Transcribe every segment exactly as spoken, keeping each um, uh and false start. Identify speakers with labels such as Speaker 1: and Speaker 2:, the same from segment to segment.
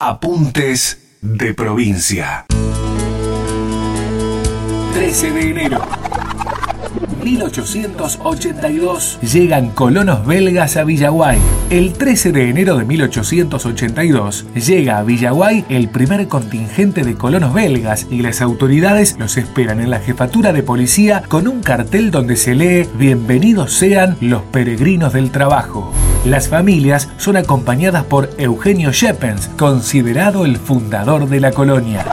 Speaker 1: Apuntes de provincia. trece de enero mil ochocientos ochenta y dos llegan colonos belgas a Villaguay. El trece de enero de mil ochocientos ochenta y dos llega a Villaguay el primer contingente de colonos belgas y las autoridades los esperan en la jefatura de policía con un cartel donde se lee "Bienvenidos sean los peregrinos del trabajo". Las familias son acompañadas por Eugenio Schepens, considerado el fundador de la colonia.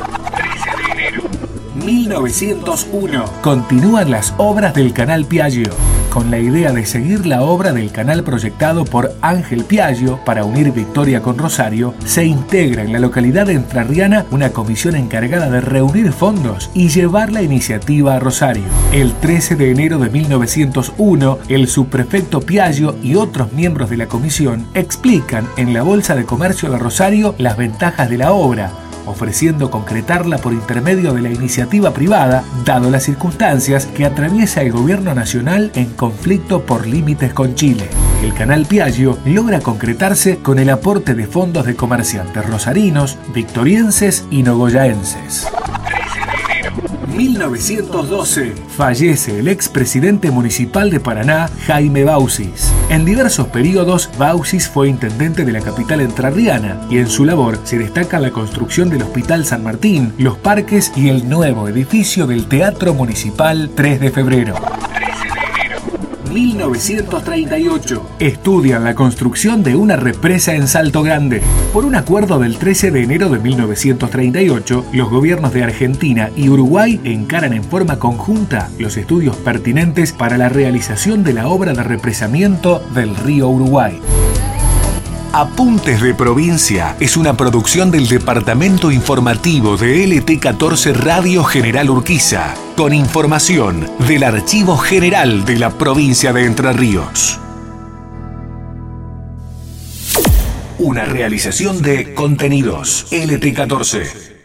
Speaker 1: mil novecientos uno. Continúan las obras del Canal Piaggio. Con la idea de seguir la obra del canal proyectado por Ángel Piaggio para unir Victoria con Rosario, se integra en la localidad entrerriana una comisión encargada de reunir fondos y llevar la iniciativa a Rosario. El trece de enero de mil novecientos uno, el subprefecto Piaggio y otros miembros de la comisión explican en la Bolsa de Comercio de Rosario las ventajas de la obra, ofreciendo concretarla por intermedio de la iniciativa privada, dado las circunstancias que atraviesa el gobierno nacional en conflicto por límites con Chile. El Canal Piaggio logra concretarse con el aporte de fondos de comerciantes rosarinos, victorienses y nogoyaenses. mil novecientos doce. Fallece el expresidente municipal de Paraná, Jaime Bausis. En diversos periodos, Bausis fue intendente de la capital entrerriana y en su labor se destaca la construcción del Hospital San Martín, los parques y el nuevo edificio del Teatro Municipal tres de febrero. mil novecientos treinta y ocho. Estudian la construcción de una represa en Salto Grande. Por un acuerdo del trece de enero de mil novecientos treinta y ocho, los gobiernos de Argentina y Uruguay encaran en forma conjunta los estudios pertinentes para la realización de la obra de represamiento del río Uruguay. Apuntes de Provincia es una producción del Departamento Informativo de L T catorce Radio General Urquiza, con información del Archivo General de la Provincia de Entre Ríos. Una realización de Contenidos L T catorce.